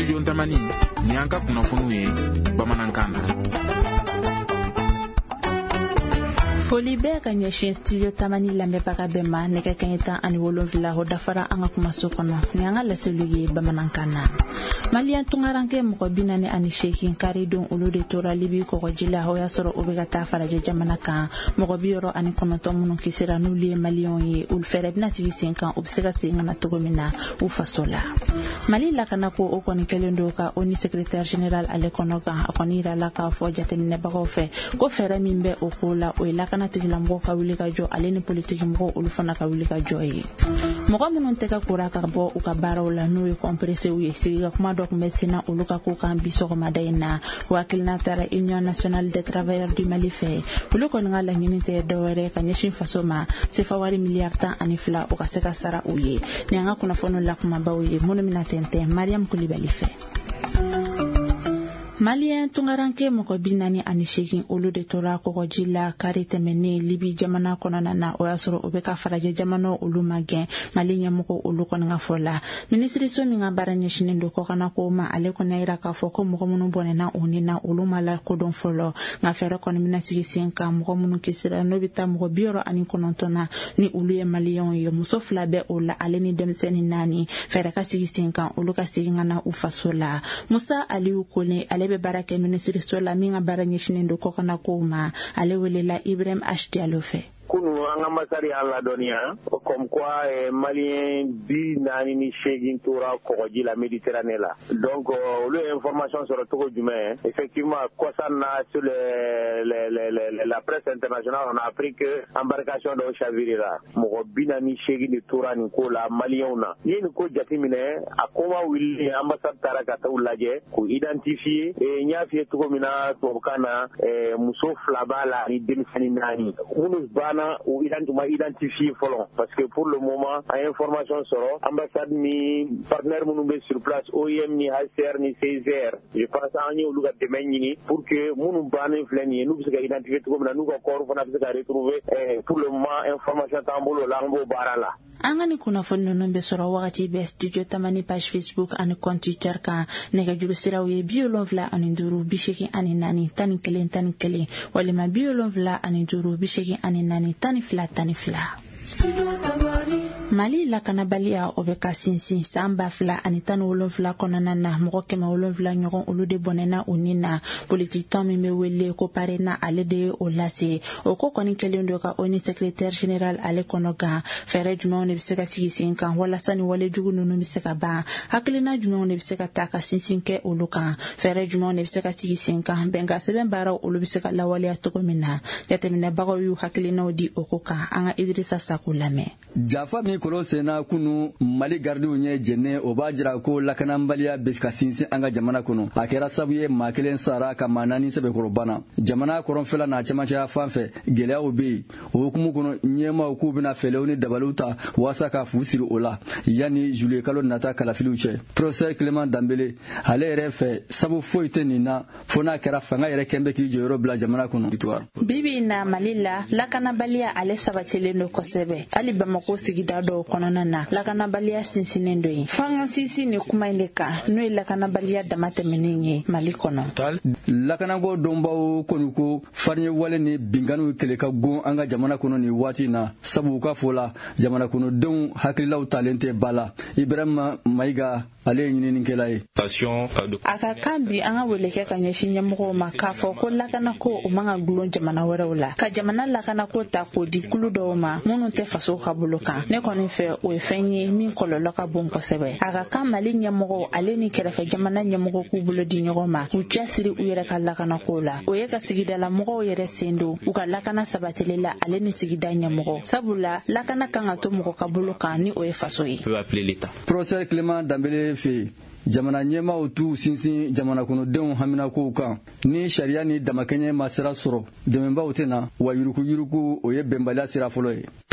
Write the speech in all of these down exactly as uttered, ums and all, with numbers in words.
studio Tamani ni an ka kunnafoniw ye bamanankan na. Foli bɛɛ ka ɲɛsin studio Tamani lamɛnbaga bɛɛ ma nɛgɛ kanɲɛ tan ani wolonwula o dafara an ka kumaso kɔnɔ ni an ka laseliw ye bamanankan na. Maliyɛn tungaranke mɔgɔ bi naani ani seegin kari don olu de tora Libi kɔgɔji la o y'a sɔrɔ o bɛ ka taa farajɛ jamana kan mɔgɔ bi yɔrɔ ani kɔnɔntɔn minnu kisira n'olu ye maliyɛnw ye olu fɛrɛ bɛna sigi sen kan u bɛ se ka segin ka na cogo min na u faso la. Mali lakana ko o kɔni kɛlen don ka O N U secrétaire général ale kɔnɔ kan a kɔni yirala k'a fɔ jateminɛbagaw fɛ ko fɛrɛ min bɛ o ko la o ye lakana tigilamɔgɔw ka wuli ka jɔ ale ni politiki mɔgɔw olu fana ka wuli ka jɔ ye. Mɔgɔ minnu tɛ ka kora ka bɔ u ka baaraw la n'o ye kɔnpresew ye sigi ka kuma dɔ tun bɛ senna olu ka ko kan bi sɔgɔmada in na o hakilina taara Union nationale des travailleurs du Mali fɛ olu kɔni ka laɲini tɛ dɔwɛrɛ ka ɲɛsin faso ma sefa wari miliyari tan ani fila o ka se ka sara u ye ni an ka kunnafoniw la kumabaw ye minnu bɛna tɛntɛn Mariam Kulibali fɛ. Maliyɛn tungaranke mɔgɔ bi naani ani seegin olu de tora kɔgɔji la kari tɛmɛnen Libi jamana kɔnɔna na o y'a sɔrɔ o bɛ ka farajɛ jamana olu ma gɛn Mali ɲɛmɔgɔ olu kɔni ka fɔ la minisiriso min ka baara ɲɛsinen don kɔkana ko ma ale kɔni yira k'a fɔ ko mɔgɔ minnu bɔnɛna u ni na olu ma la kodɔn fɔlɔ nka fɛrɛ kɔni bɛna sigi sen kan mɔgɔ minnu kisira n'o bɛ taa mɔgɔ bi yɔrɔ ani kɔnɔntɔn na ni olu ye maliyɛnw ye muso fila bɛ o la ale ni denmisɛnnin naani fɛrɛ ka sigi sen kan olu ka segin ka na u faso la Musa Aliyu Kone ale bɛ baara kɛ minisiriso la min ka baara ɲɛsinen don kɔkana ko ma ale welela Ibrahim H. Diallo fɛ. Kunu an ka masari an ladɔnniya comme quoi eh, malien bi naani ni seegin tora kɔgɔji la Méditerranée la donc olu ye information sɔrɔ cogo jumɛn effectivement kɔsan na sur le, le, le, le, la presse internationale on a appris que embarcation dɔw chavirera mɔgɔ bi naani seegin de tora nin ko la maliyɛnw na ni nin ko jateminɛ a koma wuli ambassade taara ka t'u lajɛ k'u identifier e n y'a f'i ye cogo min na tubabukan na eh, muso fila b'a la ni denmisɛnnin naani minnu banna ou identifié fɔlɔ parce que pour le moment a information sɔrɔ ambassade ni partenaire minnu bɛ sur place O I M ni H C R ni C I R je pense an ye olu ka dɛmɛ ɲini pour que minnu bannen filɛ nin ye n'u bɛ se ka identifier cogo min na n'u ka corps fana bɛ se ka retrouver pour le moment information t'an bolo la an b'o baara la. An ka ni kunnafoni ninnu bɛ sɔrɔ wagati bɛɛ studio Tamani page Facebook ani compte Twitter kan nɛgɛjuru siraw ye bi wolonwula ani duuru bi seegin ani naani tan ni kelen tan ni kelen walima bi wolonwula ani duuru bi seegin ani naani tan ni fila tan ni fila. Mali lakanabaliya o bɛ ka sinsin san ba fila ani tan ni wolonwula kɔnɔna na mɔgɔ kɛmɛ wolonwula ɲɔgɔn olu de bɔnɛna u ni na politique tɔn min bɛ wele ko parena ale de ye o lase o ko kɔni kɛlen don ka O N U secrétaire général ale kɔnɔ kan fɛɛrɛ jumɛnw de bɛ se ka sigi sen kan walasa ni wale jugu ninnu bɛ se ka ban hakilina jumɛnw de bɛ se ka ta ka sinsin kɛ olu kan fɛɛrɛ jumɛnw de bɛ se ka sigi sen kan bɛnka sɛbɛn baaraw olu bɛ se ka lawaleya cogo min na jateminɛbagaw y'u hakilinaw di o ko kan an ka Idrissa Sako lamɛn. Jafa min kolo sena kunu Mali gardiw ɲɛ jɛnɛ o b'a jira ko lakanabaliya bɛ ka sinsin an ka jamana kɔnɔ a kɛra sabu ye maa kelen sara ka maa naani sɛbɛkɔrɔbana jamana kɔrɔnfɛla n'a cɛmancɛya fan fɛ gɛlɛyaw bɛ yen o hukumu kɔnɔ ɲɛmaaw k'u bɛna fɛlɛw ni dabaliw ta waasa ka fu siri o la yanni juillet kalo nata kalafiliw cɛ professeur Clément Dambele ale yɛrɛ fɛ sabu foyi tɛ nin na fo n'a kɛra fanga yɛrɛ kɛn bɛ k'i jɔyɔrɔ bila jamana kɔnɔ. Bibi na Mali la lakanabaliya ale sabatilen don kosɛbɛ hali Bamako sigida dɔw kɔnɔna na lakanabaliya sinsinnen dɔ ye fanga sinsin ni kuma in de kan n'o ye lakanabaliya dama tɛmɛnen ye Mali kɔnɔ. Lakanabɔ dɔnbaw kɔni ko farinye wale ni binganiw kɛlɛ ka gon an ka jamana kɔnɔ ni waati na sabu ka fɔ la jamana kɔnɔdenw hakililaw talen tɛ ba la Ibrahima Mayiga ale ye ɲininikɛla ye. A ka kan bi an ka wele kɛ ka ɲɛsin ɲɛmɔgɔw ma k'a fɔ ko lakana ko o man ka gulon jamana wɛrɛw la ka jamana lakana ko ta k'o di kulu dɔw ma minnu tɛ faso ka bolo kan ne kɔni fɛ o ye fɛn ye min kɔlɔlɔ ka bon kosɛbɛ a ka kan Mali ɲɛmɔgɔw ale ni kɛrɛfɛ jamana ɲɛmɔgɔ k'u bolo di ɲɔgɔn ma k'u cɛsiri u yɛrɛ ka lakana ko la o ye ka sigidala mɔgɔw yɛrɛ sen don u ka lakana sabatili la ale ni sigida ɲɛmɔgɔ sabula lakana kan ka to mɔgɔ ka bolo kan ni o ye faso ye. Professeur Clément Dambele fɛ jamana ɲɛmaaw t'u sinsin jamana kɔnɔdenw haminakow kan ni sariya ni damakɛɲɛ ma sira sɔrɔ dɛmɛbaw tɛ na wa yuruku yuruku o ye bɛnbaliya sira fɔlɔ ye.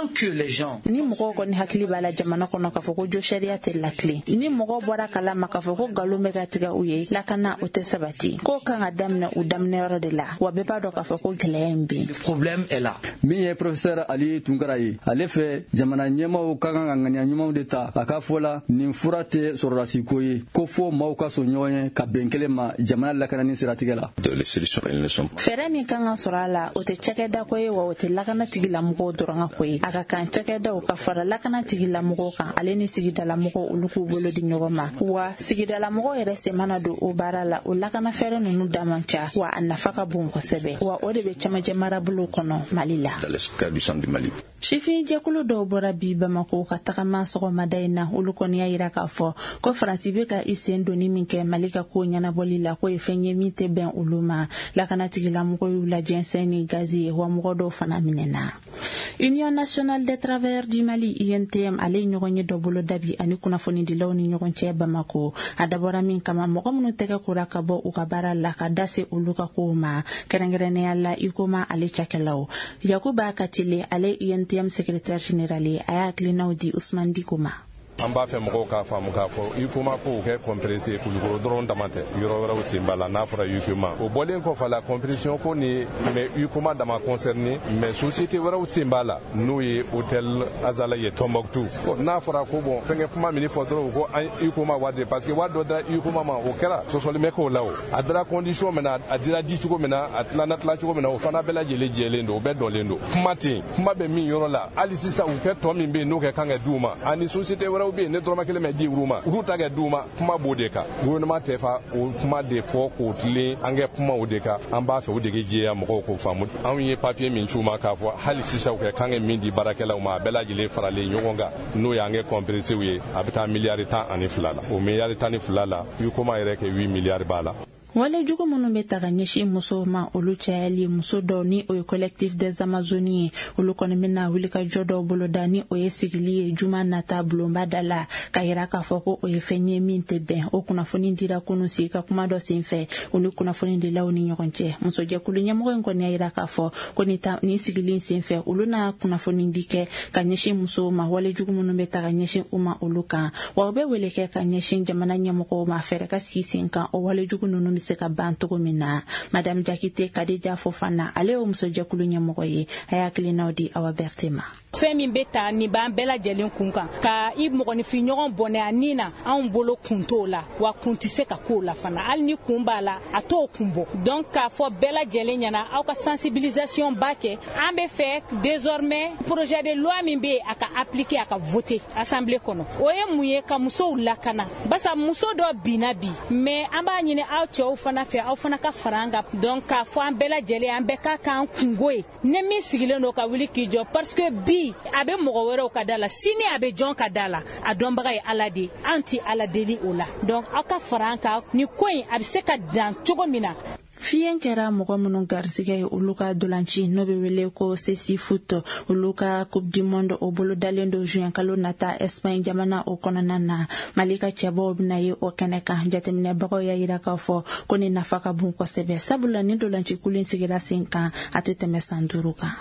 tant que les gens ni mogo ko ni hakili bala jamana kono ka foko jo sharia te lakli ni mogo bora kala maka foko galo mega tiga uye lakana o te sabati ko kan adamna u damne yoro de la wa be ba do ka foko glembi le problème est là. Mi ye professeur Ali Tunkarayi ale fe jamana nyema o kan nganya nyuma de ta aka fola ni furate sorasi koyi ko fo mauka so nyoye ka benkele ma jamana lakana ni siratigela de les solutions elles ne sont pas fere mi kan sorala o te chekeda koyi wa o te lakana tigila mugo doranga koyi aka kan chekeda o ka fara lakana tigila mugo kan ale ni sigida la mugo uluku bolo di nyogoma wa sigida la mugo yere semana do o barala o lakana fere nunu damancha wa anafaka bon ko sebe wa o de be chama jamara bulu kono malila dans le cas du centre du Mali. Shifi jakulu do bora bi Bamako ka takama sogo madaina ulukoni ya iraka fo ko Franci be ka isendo ni minke malika ko nyana bolila ko efenye mite ben uluma la kana tigila mko la jenseni gazi wa mgodo fana minena. Union nationale des travailleurs du Mali U N T M ale nyogonye do bolo dabi ani kuna foni di lawni nyogonche Bamako adabora min kama moko munu teka kuraka bo ukabara la kadase uluka kuma kerengerene alla ikoma ale chakelaw Yakuba Katile ale U N T M secrétaire général aya klinaw di Ousmane Dikouma an b'a fɛ mɔgɔw k'a faamu k'a fɔ i kuma ko kɛ compressé kulukoro dɔrɔn dama tɛ yɔrɔ wɛrɛw sen b'a la n'a fɔra i kuma o bɔlen kɔfɛ la compression ko ni mais i kuma dama concerné mais société wɛrɛw sen b'a la n'o ye hôtel Azala ye Tombouctou n'a fɔra ko bon fɛnkɛ kuma min fɔ dɔrɔn ko i kuma wari de parce que wari dɔ dira i kuma ma o kɛra sɔsɔli mɛ k'o la o a dira condition min na a dira di cogo min na a tilana tila cogo min na o fana bɛɛ lajɛlen jɛlen don o bɛɛ dɔnlen don kuma ten kuma bɛ min yɔrɔ la hali sisan u kɛ tɔ min bɛ yen n'o kɛ kan ka d'u ma ani société wɛrɛw bɛ yen ne dɔrɔmɛ kelen mɛ di olu ma olu ta kɛ d'u ma kuma b'o de kan gouvernement tɛ fa o kuma de fɔ k'o tilen an kɛ kuma o de kan an b'a fɛ o de kɛ jɛya mɔgɔw k'o faamu anw ye papier min c'u ma k'a fɔ hali sisan u kɛ kan kɛ min di baarakɛlaw ma a bɛɛ lajɛlen faralen ɲɔgɔn kan n'o y'an kɛ compressew ye a bɛ taa miliyari tan ani fila la o miliyari tan ni fila la i koma yɛrɛ kɛ huit miliyari b'a la. Wale jugo munu betaga nyeshi muso ma olu chayali muso do ni o collectif des Amazonie olu kone mena wilika jodo boloda ni o yesigili juma nata blomba dala kaira ka foko o yefenye minte ben o kuna foni ndira kunu sika kuma do sinfe olu kuna foni ndila oni nyokonche muso je kulunya mwe ngoni aira ka fo koni ta ni sigili sinfe olu na kuna foni ndike kanyeshi muso ma wale jugo munu betaga nyeshi uma oluka wabe weleke kanyeshi jamana nyamoko ma fere ka sisinka o wale jugo nunu seka bantugo mina Madame Jakite Kadija Fofana ale o muso jakulu nyamoko ye ayakili naudi awa bertema femi beta ni ban bela jelen kunkan ka i mogoni fi ɲɔgɔn bɔnɛ anina an bolo kunto la wa kunti se ka ko la fana hali ni kun b'a la a t'o kunbɔ donc k'a fɔ bɛɛ lajɛlen ɲɛna aw ka sensibilisation ba kɛ an bɛ fɛ désormais projet de loi min bɛ a ka appliquer a ka voter assemblée kɔnɔ o ye mun ye ka musow lakana basa muso dɔ binna bi mais an b'a ɲini aw cɛw fana fɛ aw fana ka fara an kan donc k'a fɔ an bɛɛ lajɛlen an bɛɛ ka k'an kungo ye ni min sigilen don ka wuli k'i jɔ parce que bi a bɛ mɔgɔ wɛrɛw ka da la sini a bɛ jɔn ka da la a dɔnbaga ye Ala de an ti Ala deli o la donc aw ka fara an kan ni ko in a bɛ se ka dan cogo min na. Fiyen kera mɔgɔ minnu garisɛgɛ ye olu ka dolanci n'o bɛ wele ko sesi foot olu ka coupe du monde o bolo dalen do juin kalo nata Espagne jamana o kɔnɔna na Mali ka cɛbaw bɛna ye o kɛnɛ kan jateminɛbagaw y'a yira k'a fɔ ko ni nafa ka bon kosɛbɛ sabula ni dolanci kulu in sigira sen kan a tɛ tɛmɛ san duuru kan.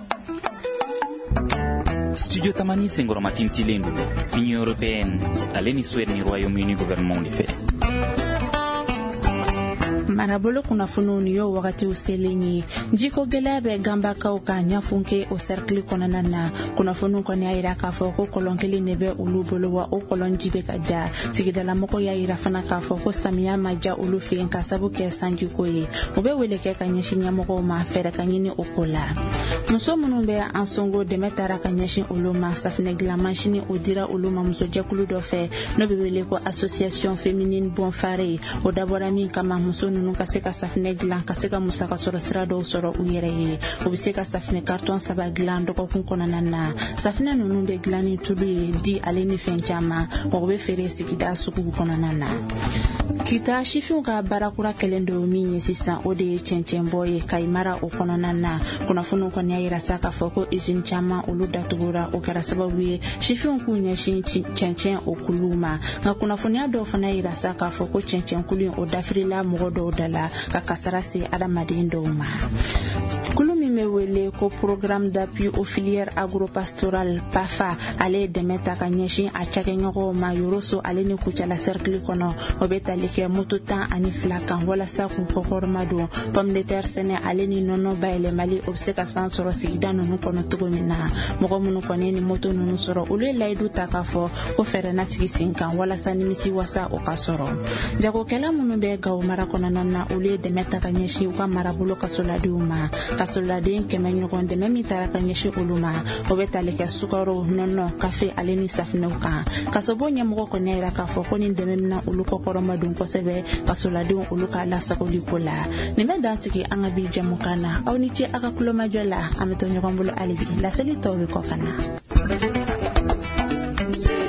Studio Tamani Sengoroma Tintilendo, Union Européenne, ale ni Suède ni Royaume-Uni gouvernement ni fait. Marabolo kunafuno ni yo wakati uselenyi jiko gelabe gamba kauka nyafunke o cercle konana na kunafuno koni aira ka fo ko kolonkeli nebe ulubolo wa o kolonji be kaja sigidala moko ya ira fana ka fo ko samia maja ulufi en kasabu ke sanji koye obe weleke kanyeshi nyamoko ma fere kanyini okola muso munumbe ansongo de metara kanyeshi uluma safne glamashini odira uluma muso jakulu do fe no be weleko association féminine bon fare o dabora min kama muso nunu kaseka safne glan kaseka musaka soro sirado soro uyere o biseka safne carton saba glan doko kun konana na safne nunu be glani tubi di aleni fenchama o be fere sikida suku konana na kita shifu ka barakura kelendo minye sisa ode chenchen boye kaimara o konana na kuna funu ko nya ira saka foko izin chama uluda tugura o kara sababu ye shifu ku nya shin chenchen o kuluma nga kuna funu do fana ira saka foko chenchen kulin o dafrila mogodo dala ka kasara se adamadindo ma kulumi me wele ko programme d'appui aux filières agropastorales P A F A ale demeta ka ɲɛsin a cakɛɲɔgɔnw ma yoroso ale ni kucala cercle kɔnɔ o bɛ tali kɛ moto tan ani fila kan walasa k'u kɔkɔrɔma don pomme de terre sɛnɛ ale ni nɔnɔ bayɛlɛmali o bɛ se ka san sɔrɔ sigida ninnu kɔnɔ cogo min na mɔgɔ minnu kɔni ni moto ninnu sɔrɔ olu ye layidu ta k'a fɔ ko fɛɛrɛ na sigi sen kan walasa nimisi wasa o ka sɔrɔ jagokɛla minnu bɛ Gawo mara kɔnɔna na olu ye dɛmɛ ta ka ɲɛsin u ka marabolo kasoladenw ma kasoladen kɛmɛ ɲɔgɔn dɛmɛ min taara ka ɲɛsin olu ma o bɛ tali kɛ sukaro nɔnɔ kafe ale ni safinɛw kan kasobo ɲɛmɔgɔ kɔni y'a jira k'a fɔ ko nin dɛmɛ mina olu kɔkɔrɔma don kosɛbɛ kasoladenw olu ka lasagoli ko la nin bɛ dan sigi an ka bi jɛmukan na aw ni ce a ka kulomajɔ la an bɛ to ɲɔgɔn bolo hali bi laseli tɔw bɛ kɔ ka na